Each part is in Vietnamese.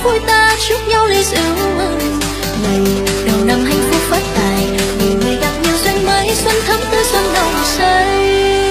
vui ta chúc nhau ly rượu mừng ngày đầu năm hạnh phúc phát tài, người gặp nhiều duyên mới xuân thắm tươi xuân nồng say.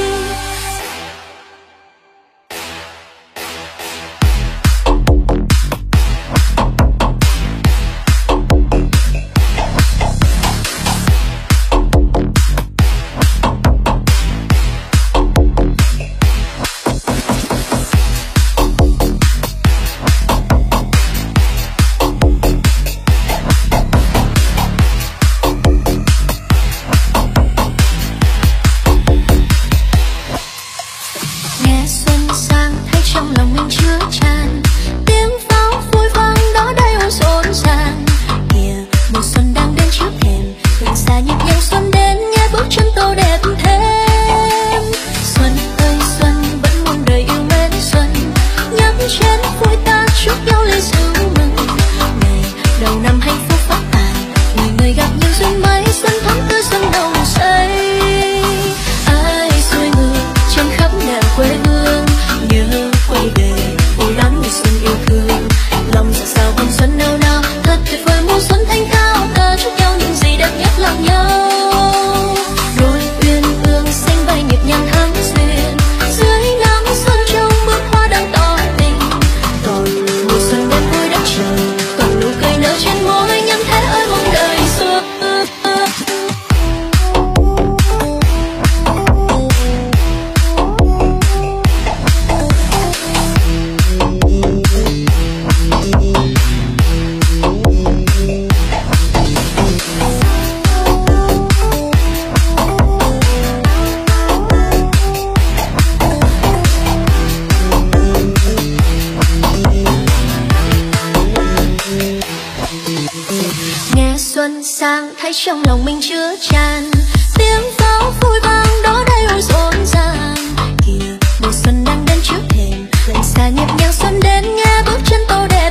Trong lòng mình chứa tràn tiếng pháo vui vang đó đây ôi rộn ràng kìa mùa xuân đang đến trước thềm gần xa nhịp nhàng xuân đến nghe bước chân tô đẹp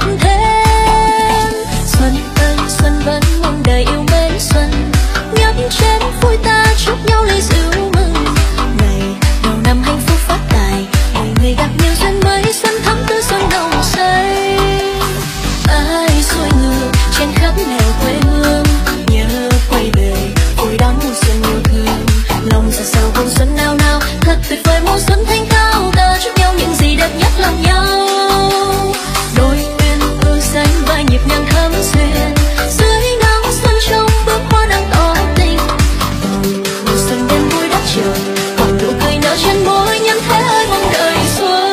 thêm xuân ơi xuân vẫn muôn đời yêu mến xuân nhấp chén vui ta chúc nhau ly rượu mừng ngày đầu năm hạnh phúc phát tài người gặp nhiều duyên mới xuân thắm tươi xuân nồng say ai xuôi ngược trên khắp nẻo quê hương quay về vui đón mùa xuân yêu thương lòng dạ sầu hồng xuân nao nao thật tuyệt vời mùa xuân thanh cao ta chúc nhau những gì đẹp nhất lòng nhau đôi uyên ương xanh vai nhịp nhàng thắm duyên dưới nắng xuân trong bước hoa đang tỏ tình mùa xuân đêm vui đất trời còn nụ cười nở trên môi nhân thế ơi mong đời xuân.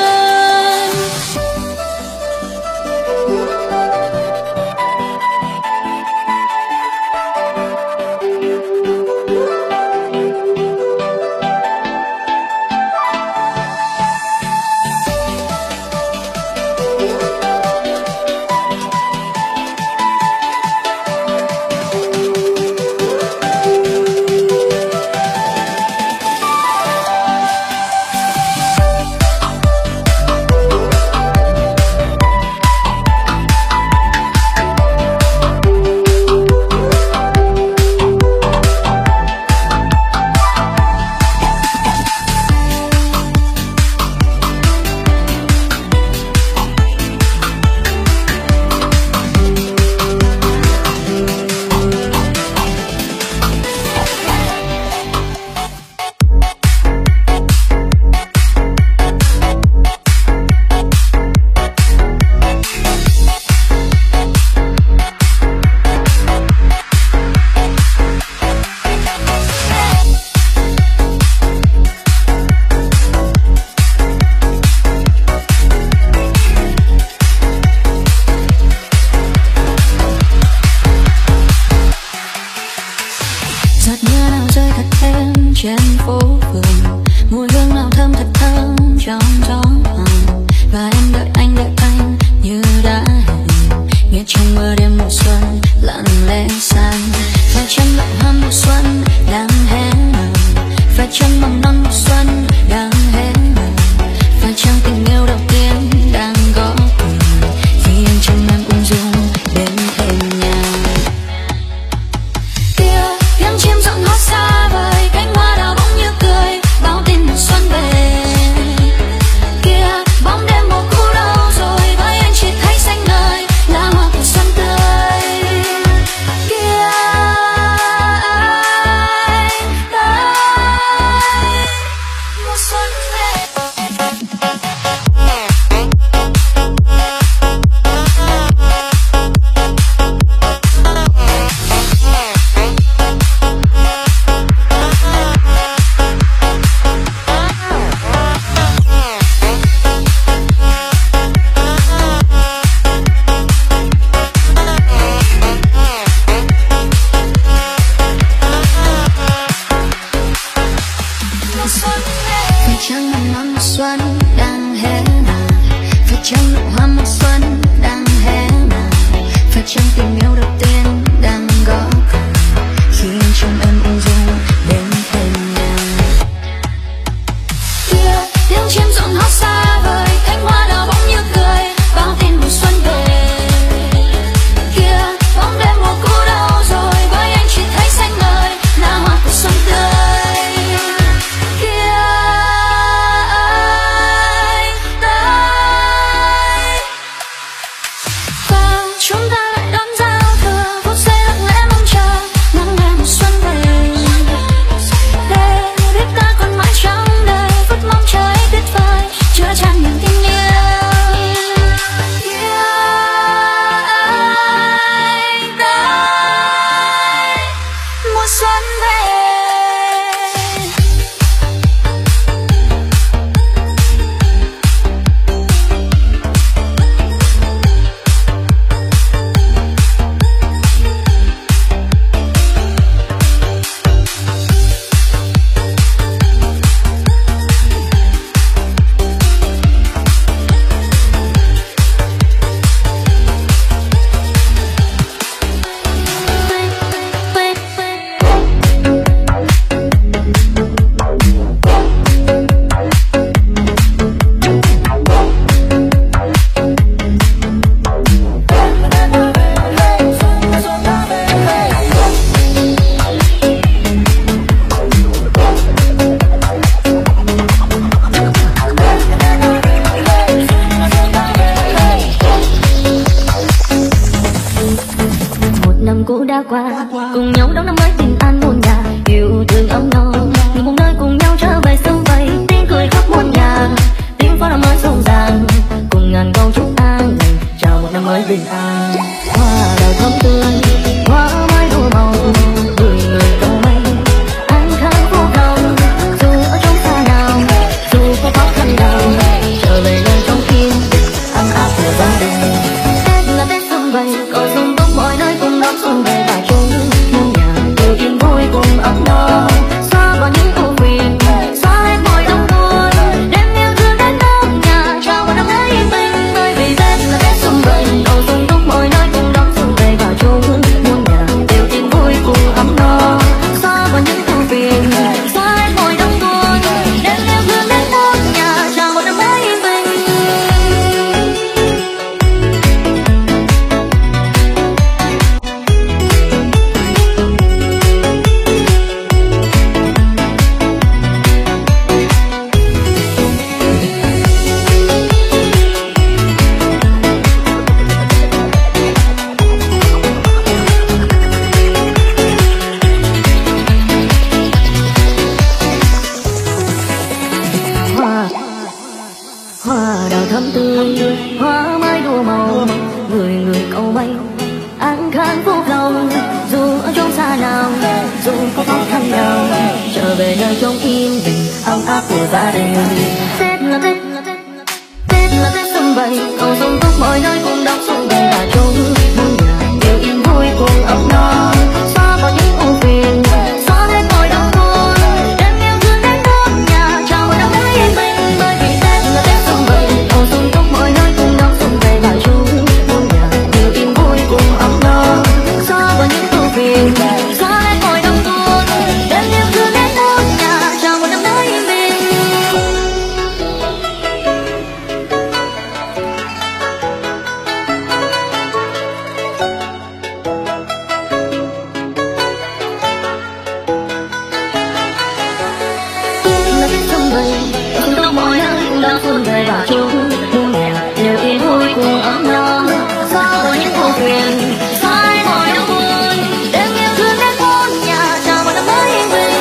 Phải chăng màn non mùa xuân đang hé màn, phải chăng nụ hoa mùa xuân đang hé màn, phải chăng tình yêu đầu tiên đang gõ cửa khi trong em ung dung đến thêm nàng. Kia tiếng chim rộn hót xa vời, cánh hoa đào bỗng như cười bao tin mùa xuân về. Kia bóng đêm mùa cũ đâu rồi, với anh chỉ thấy xanh ngời là hoa của xuân tươi. Kia ai tới và chúng ta lại đón giao thừa, phút giây lặng lẽ mong chờ nắng hè mùa xuân về. Để biết ta còn mãi trong đời, phút mong chờ ấy tuyệt vời chứa chan niềm tin yêu. Kia ai tới mùa xuân về. Năm cũ đã qua, cùng nhau đón năm mới bình an muôn nhà, yêu thương ấm no, người một nơi cùng nhau trở về sum vầy, tiếng cười khắp muôn nhà, tiếng pháo năm mới rộn ràng, cùng ngàn câu chúc an lành, chào một năm mới bình an. Hoa đào thắm tươi, hoa mai đua màu, gửi người cầu may, an khang vô lòng, dù ở trong xa nào, dù có khó khăn nào, trở về nơi trong tim ấm áp của gia đình. Tết là Tết sum vầy, cầu sum túc mọi nơi cùng đón xuân về và chung muôn nhà đều yên vui cùng ấm no, xóa bỏ những ưu phiền, xóa hết mọi đau buồn, đem yêu thương đến nước nhà, chào một năm mới yên bình. Bởi vì Tết là Tết sum vầy, cầu sum túc mọi nơi cùng đón xuân về và chung muôn nhà đều yên vui cùng ấm no, xóa bỏ những ưu phiền, xóa hết mọi đau buồn, đem yêu thương đến nước nhà, chào một năm mới yên bình. Hoa đào thắm tươi, hoa mai đua màu, người người cầu may, an khang phúc lòng, dù ở chốn xa nào, dù có khó khăn nào, trở về nơi chốn yên bình ấm áp của gia đình. Tết là Tết, Tết là Tết sum vầy, cầu sum túc mọi nơi cùng đón xuân về và chung muôn nhà đều yên vui cùng ấm no, xóa bỏ những ưu phiền, xóa hết mọi đau buồn, đem yêu thương đến nước nhà, chào một năm mới yên bình. Bởi vì Tết là Tết sum vầy, cầu sum túc mọi nơi cùng đón xuân về và chung muôn nhà đều yên vui cùng ấm no, xóa bỏ những ưu phiền, xóa hết mọi đau buồn, đem yêu thương đến nước nhà, chào một năm mới yên bình. Là Tết sum vầy, cùng đón mọi nơi cùng đón xuân về và chung muôn nhà đều yên vui cùng ấm no, xóa bỏ những ưu phiền, xóa hết mọi đau buồn, đem yêu thương đến muôn nhà, chào một năm mới yên bình.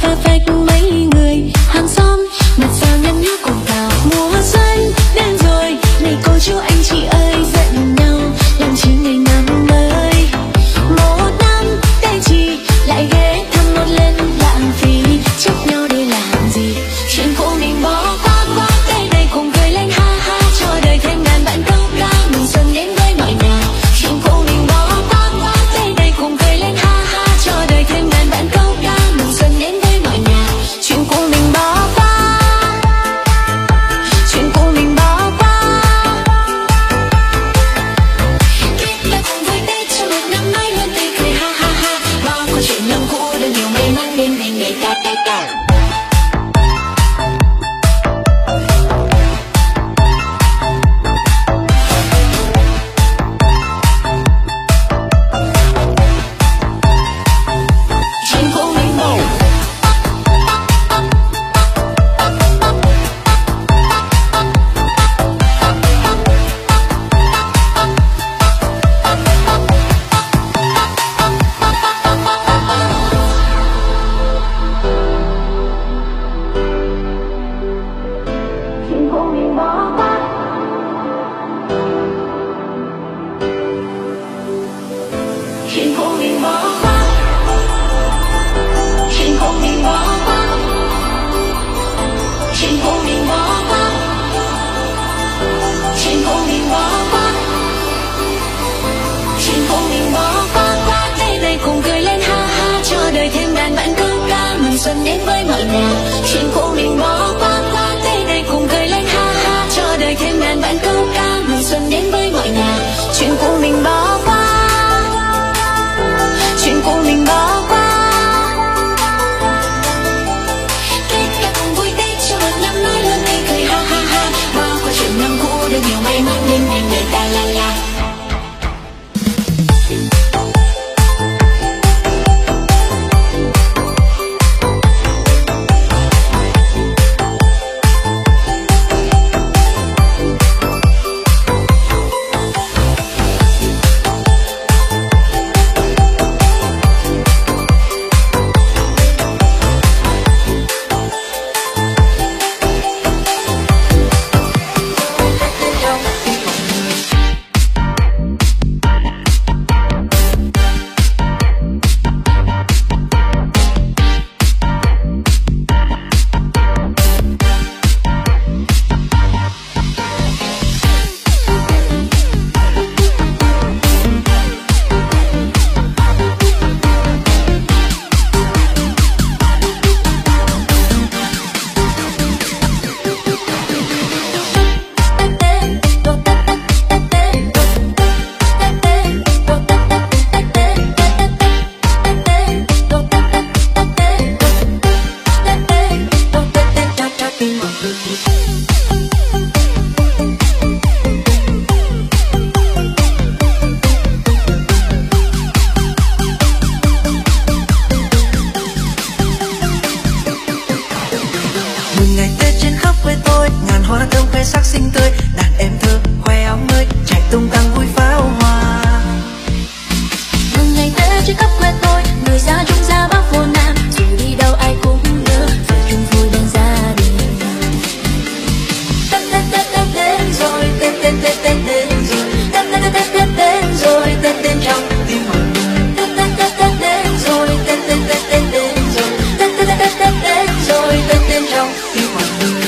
perfect mấy người hàng xóm mặt sao nhăn nhúm cùng cào. Mùa xuân đến rồi này cô chú anh chị ơi, giận nhau làm chi ngày năm mới. Một năm tay chị lại ghé thăm một lần lãng phí, chấp nhau để làm gì? Chuyện cũ mình bỏ qua qua, đây này cùng cười lên ha ha, cho đời thêm ngàn bạn câu ca mừng xuân đến với mọi nhà. Chuyện cũ mình bỏ qua qua, đây này cùng cười lên ha ha, cho đời thêm ngàn bạn câu ca mừng xuân đến với mọi nhà. Chuyện cũ mình bỏ qua, chuyện cũ mình bỏ qua. Kết ta cùng vui Tết cho một năm mới luôn tươi cười ha ha ha, bao câu chuyện năm cũ được nhiều may mắn đến ngày ngày ta ta ta. Chuyện cũ mình bỏ qua, chuyện cũ mình bỏ qua, chuyện cũ mình bỏ qua, chuyện cũ mình bỏ qua, chuyện cũ mình bỏ qua qua. Đây này cùng cười lên ha ha, cho đời thêm ngàn bạn câu ca mừng xuân đến với mọi nhà. Chuyện cũ mình bỏ qua qua, đây này cùng cười lên ha ha, cho đời thêm ngàn bạn câu ca mừng xuân đến với mọi nhà. Chuyện cũ mình bỏ qua, chuyện cũ mình bỏ qua. Kết cả cùng vui Tết cho một năm mới luôn tươi cười ha ha ha, bao câu chuyện năm cũ được nhiều may mắn đến ngày người ta la la. Sắc xinh tươi đàn em thơ khoe áo mới chạy tung tăng vui pháo hoa. Mừng ngày Tết trên khắp quê tôi, người ra trung ra bắc vô nam, dù đi đâu ai cũng nhớ về chung vui bên gia đình. Tết Tết Tết Tết đến rồi, Tết Tết Tết Tết đến rồi, Tết Tết Tết Tết Tết đến rồi, Tết đến trong tim mọi người. Tết Tết Tết Tết đến rồi, Tết Tết Tết Tết đến rồi, Tết Tết Tết Tết đến rồi, Tết đến trong tim mọi người.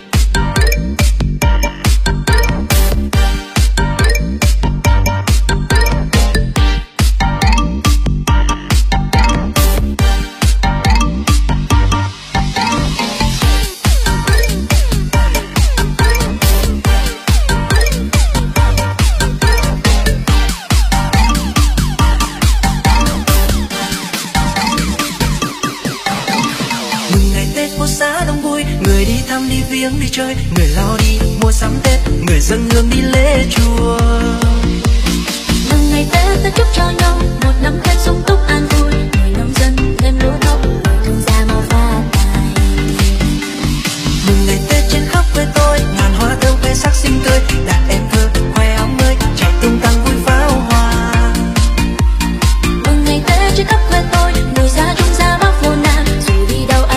Người đi thăm đi viếng đi chơi, người lo đi mua sắm Tết, người dâng hương đi lễ chùa. Mừng ngày Tết ta chúc cho nhau một năm thêm sung túc an vui, người nông dân thêm lúa thóc, người thương gia mau phát tài. Mừng ngày Tết trên khắp quê tôi, ngàn hoa thơm khoe sắc xinh tươi, đàn em thơ khoe áo mới chạy tung tăng vui pháo hoa. Mừng ngày Tết trên khắp quê tôi, người ra trung ra bắc vô nam, dù đi đâu ai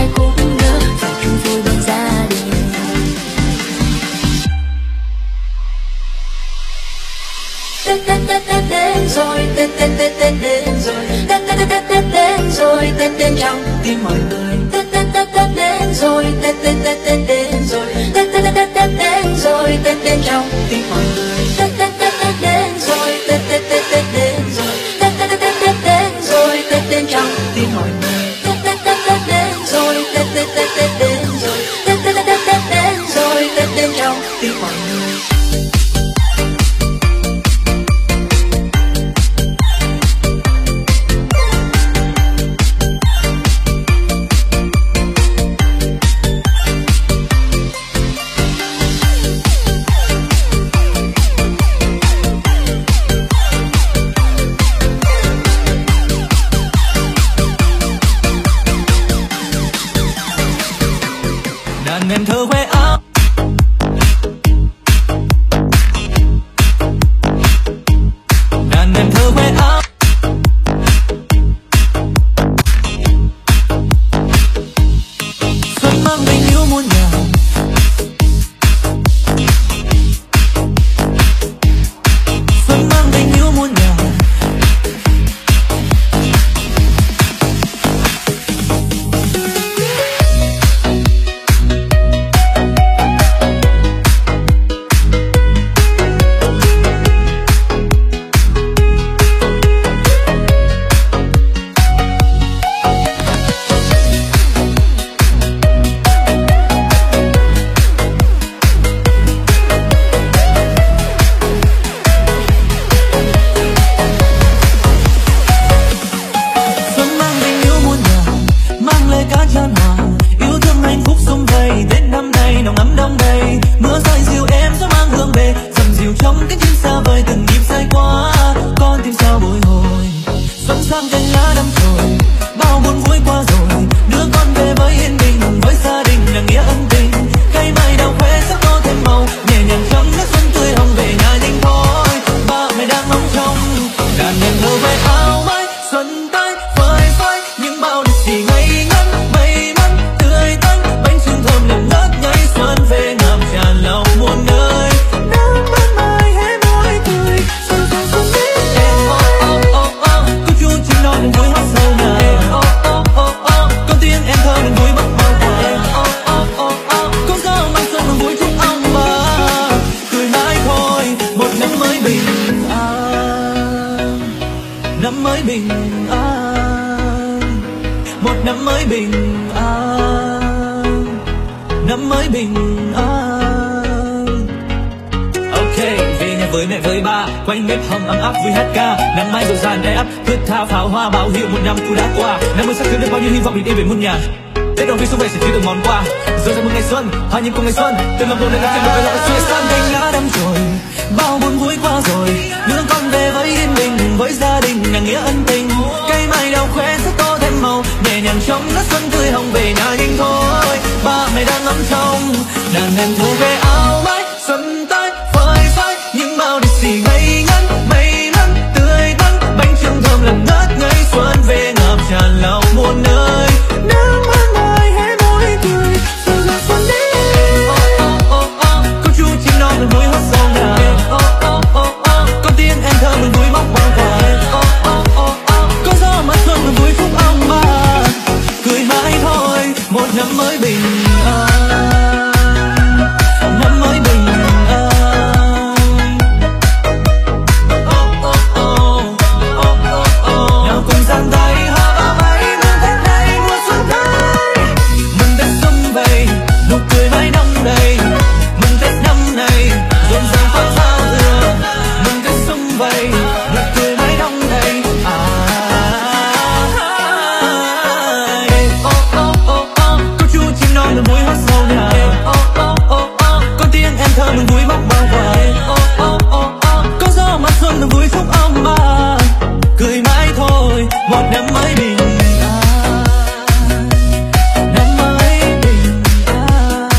Tết Tết Tết Tết đến rồi, Tết Tết Tết Tết đến rồi, Tết đến trong tim mọi người. Tết Tết Tết Tết đến rồi, Tết Tết Tết Tết đến rồi, Tết Tết Tết Tết đến rồi, Tết đến trong tim mọi người. Tết Tết Tết Tết đến rồi, Tết Tết Tết Tết đến rồi, Tết Tết Tết Tết đến rồi, Tết đến trong tim mọi người. Tết Tết Tết Tết đến rồi, Tết Tết Tết Tết đến rồi, Tết Tết Tết Tết đến rồi, Tết đến trong tim mọi người. Em thơ khoe áo đàn em thơ khoe áo xuân mang tình yêu muôn nhà xuân mang tình yêu muôn nhà quanh bếp hầm ấm áp vui hát ca nắng mai rộn ràng đầy ắp thướt tha pháo hoa báo hiệu một năm cũ đã qua. Năm mới sắp tới được bao nhiêu hy vọng bình yên về muôn nhà. Tết đồng viên xuân về sẽ chứa được món quà rồi ra một ngày xuân hoa những cùng ngày xuân từng lòng buồn lên đã thêm một cái lọ xuôi sang cánh lá đâm chồi bao buồn vui qua rồi đưa con về với yên bình với gia đình nàng nghĩa ân tình cây mai đào khoe sắc tô thêm màu nhẹ nhàng trong nét xuân tươi hồng về nhà nhưng thôi ba mẹ đang ngắm trong đàn em thu về áo mái xuân tới phơi phới những bao lì xì ngây ngất mây nắng tươi tắn bánh trưng thơm làm ngất ngây xuân về ngập tràn lòng muôn nơi nắng ban mai hé môi cười rồi giờ xuân đến cô chú chim non mừng vui hót sông nào con tiên em thơ mừng vui móc bao quà có gió mát xuân mừng vui phúc ông bà cười mãi thôi một năm mới bình an năm mới bình nào cùng giang tay hoa bao bay mừng Tết này mùa xuân tới mừng Tết xuân về nụ cười mãi đong đầy mừng Tết năm này rộn ràng pháo giao thừa mừng Tết xuân về nụ cười mãi đong đầy cô chú chim non mừng vui hót sâu nhà con tiếng em thơ mừng vui móc bao quà có gió mát xuân mừng vui phúc ông bà cười mãi thôi một năm mới bình an năm mới bình an.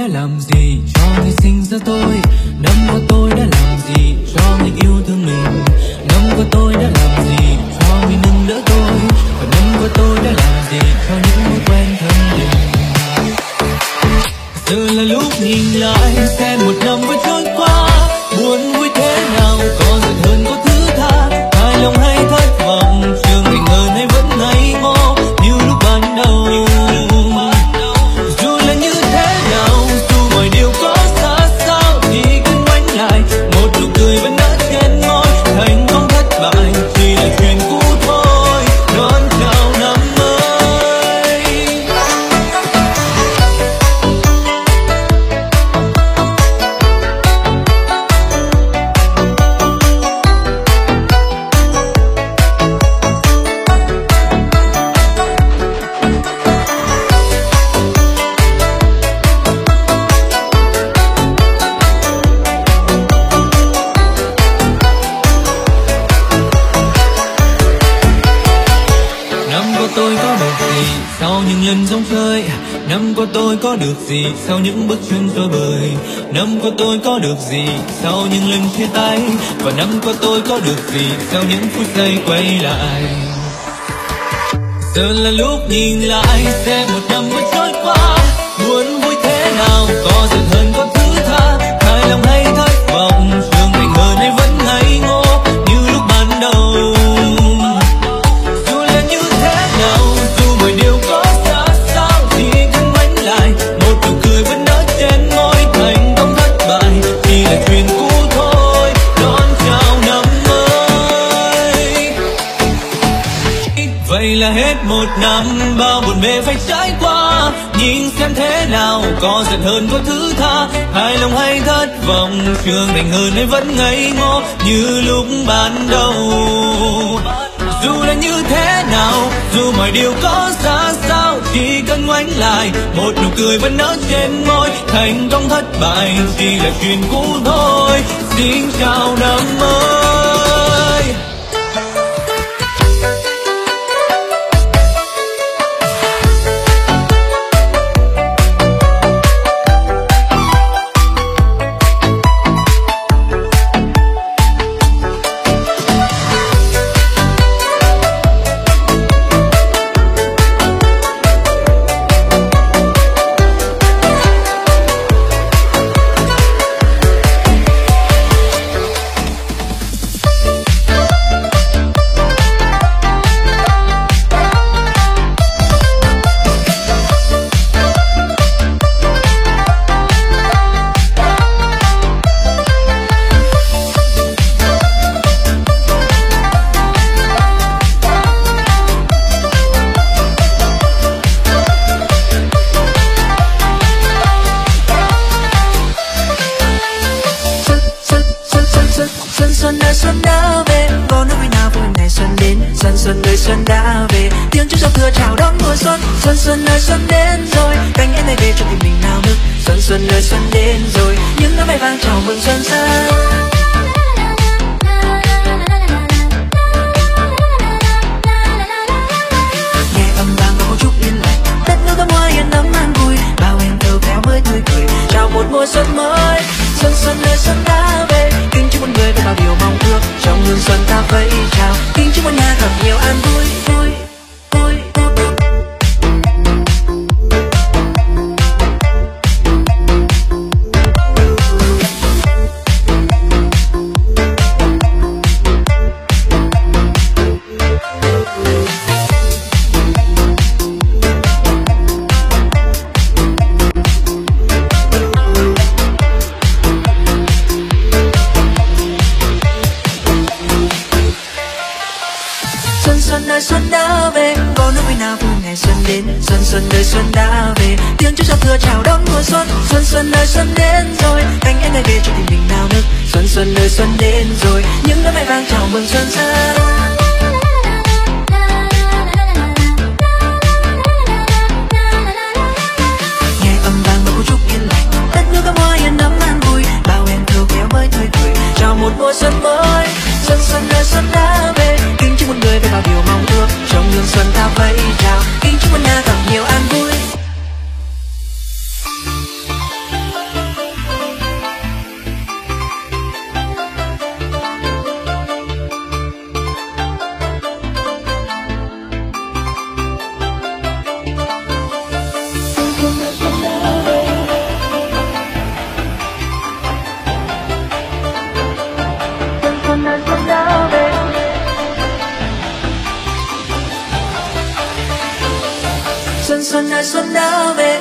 đã làm gì cho ngày sinh ra tôi? Năm qua tôi đã làm gì cho người yêu thương mình? Năm qua tôi đã làm gì cho người nâng đỡ tôi? Và năm qua tôi đã làm gì cho những mối quen thân tình? Giờ là lúc nhìn lại xem một năm vừa trôi qua, buồn vui thế nào, có giận hơn có thứ tha, hài lòng hay thất vọng, trường thành hơn hay vẫn ngây ngô như lúc ban đầu. Dù là như thế nào, dù mọi điều có xa sao, chỉ cần ngoảnh lại một nụ cười vẫn nở trên môi. Thành công thất bại chỉ là chuyện cũ thôi, đón chào năm mới. Tôi có được gì sau những lần rong chơi? Năm qua tôi có được gì sau những bước chân trôi bời? Năm qua tôi có được gì sau những lần chia tay? Và năm qua tôi có được gì sau những phút giây quay lại? Giờ là lúc nhìn lại xem một năm vừa trôi qua, buồn vui thế nào, có giận hơn có thứ tha, hài lòng hay thất vọng, trưởng thành hơn hay vẫn ngây ngô như lúc ban đầu. Điều có xa sao chỉ cần ngoảnh lại một nụ cười vẫn nở trên môi. Thành công thất bại chỉ là chuyện cũ thôi, đón chào năm mới. Vậy là hết một năm, bao buồn bề phải trải qua. Nhìn xem thế nào, có giận hơn có thứ tha, hài lòng hay thất vọng, trưởng thành hơn hay vẫn ngây ngô như lúc ban đầu. Dù là như thế nào, dù mọi điều có xa sao, chỉ cần ngoảnh lại một nụ cười vẫn nở trên môi. Thành công thất bại chỉ là chuyện cũ thôi, xin chào năm mới. Xuân đã về, có nói nào vui ngày xuân đến. Xuân ơi xuân đã về, tiếng chúc giao thừa chào đón mùa xuân. Xuân ơi xuân đến rồi, cánh én này về cho tình mình nào nức. Xuân ơi xuân đến rồi, những lá bay vàng chào mừng xuân sang. Nghe âm vang và một chút yên lặng, đất nước thắm hoa yên ấm an vui. Bao em thơ véo mới tươi cười, chào một mùa xuân mới. Xuân ơi xuân đã về, kính chúc mọi người với bao điều mong ước. Trong hương xuân ta vẫy chào, kính chúc mọi nhà thật nhiều an vui. Xuân ơi xuân đã về, có nói vui nào vui ngày xuân đến. Xuân ơi xuân đã về, tiếng chúc giao thừa chào đón mùa xuân. Xuân ơi xuân đến rồi, cánh én này về cho tình mình nào nức. Xuân ơi xuân đến rồi, những lá mai vàng chào mừng xuân sang. Nghe âm vang và một chút yên lặng, đất nước thắm hoa yên ấm an vui. Bao em thơ véo mới tươi cười, chào một mùa xuân mới. Xuân ơi xuân đã về, kính chúc mọi người với bao điều mong ước. Trong hương xuân ta vẫy chào, kính chúc mọi nhà thật nhiều an vui. xuân ơi xuân đã về.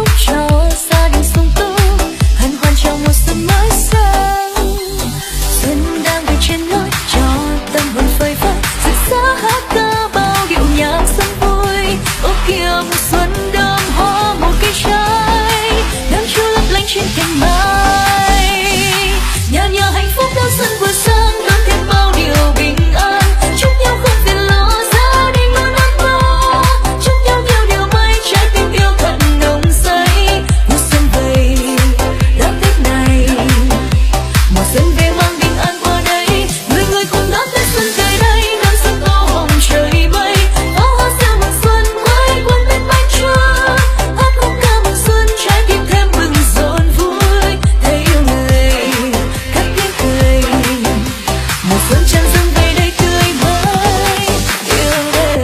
cho gia đình sung túc, hân hoan trong mùa xuân mới sang. Xuân đang về trên lối cho tâm hồn phơi phới, rực rỡ hát ca bao điệu nhạc xuân vui. Ô kìa mùa xuân đơm hoa màu cây trái, nắng chiều lấp lánh trên cành mai. Nhà nhà hạnh phúc đón xuân vừa sang, đón thêm bao điều bình an. Chúc nhau không phiền lo, gia đình luôn ấm no. Chúc nhau nhiều điều may, trái tim yêu thật nồng say. Mùa xuân về đón Tết này, mùa xuân về mang bình an qua đây. Người người cùng đón Tết xuân về đây, đón xuân tô hồng trời mây. Pháo hoa reo mừng xuân quay quần bên mái trăng, hát khúc ca mừng xuân, trái tim thêm bừng rộn vui. Thấy yêu người cất tiếng cười, mùa xuân tràn dâng về đây tươi mới. Yêu đời.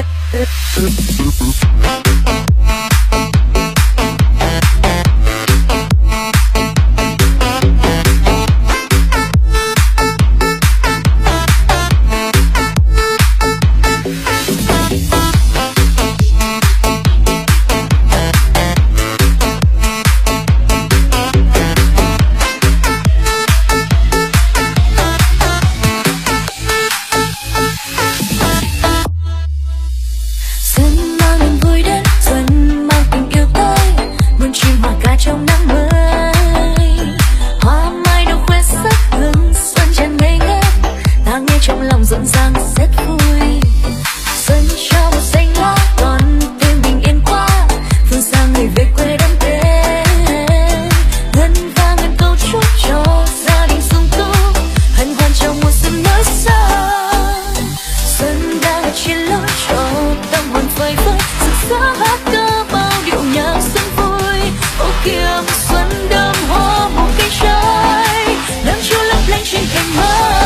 Xuân mang niềm vui đến, xuân mang tình yêu tới, muôn chim hòa ca trong nắng mới. Hoa mai đâu khoe sắc hương xuân tràn ngây ngất, ta nghe trong lòng rộn ràng rất vui. Xuân cho một xanh lá còn thêm bình yên qua, phương xa người về quê đón Tết. Ngân vang ngân câu chúc cho gia đình sung túc, hân hoan trong mùa xuân mới sang. Xuân đang ở trên lối cho tâm hồn phơi phới, rực rỡ hát ca bao điệu nhạc xuân vui. Ô kìa mùa xuân đơm hoa màu cây trái, nắng chiều lấp lánh trên cành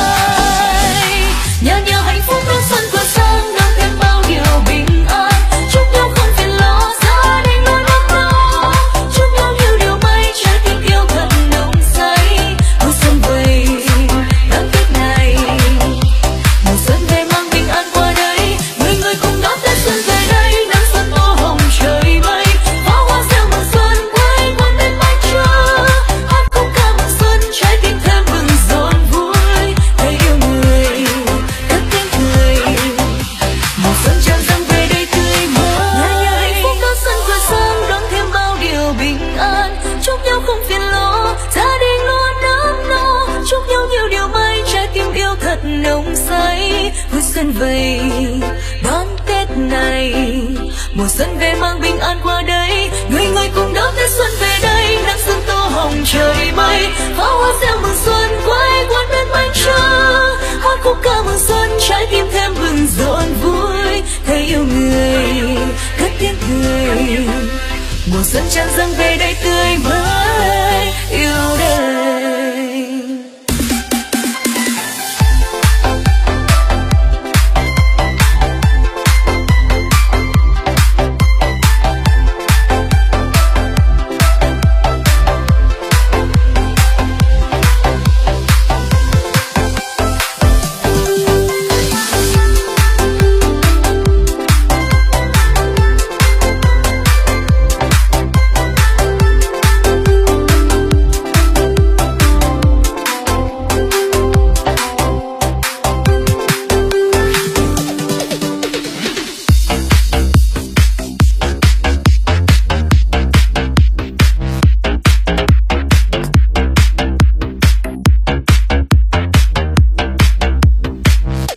mai. Nhà nhà hạnh phúc đón xuân vừa sang, đón thêm bao điều bình an. Chúc nhau không phiền lo, gia đình luôn ấm no. Chúc nhau nhiều điều may, trái tim yêu thật nồng say. Mùa xuân về đón Tết này, mùa xuân về mang bình an qua đây. Người người cùng đón Tết xuân về đây, nắng xuân tô hồng trời mây. Pháo hoa reo mừng xuân quay quần bên mái trăng, hát khúc ca mừng xuân, trái tim thêm bừng rộn vui. Thấy yêu người cất tiếng cười, mùa xuân tràn dâng về đây tươi mới. Nhà nhà hạnh phúc đón xuân vừa sang, đón thêm bao điều bình an. Chúc nhau không phiền lo, gia đình luôn ấm no. Chúc nhau nhiều điều may, trái tim yêu thật nồng say. Vui xuân về đón Tết này, mùa xuân về mang bình an qua đây. Người người cùng đón Tết xuân về đây, nắng xuân tô hồng trời mây. Pháo hoa reo mừng xuân quay quần bên mái trăng, hát khúc ca mừng xuân, trái tim thêm bừng rộn vui. Thấy yêu người cất tiếng cười, mùa xuân tràn dâng về đây tươi mới. Yêu đời.